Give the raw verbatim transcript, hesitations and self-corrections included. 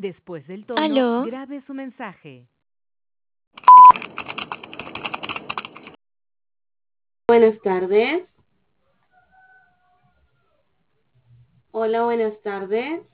Después del tono, Aló, grabe su mensaje. Buenas tardes. Hola, buenas tardes.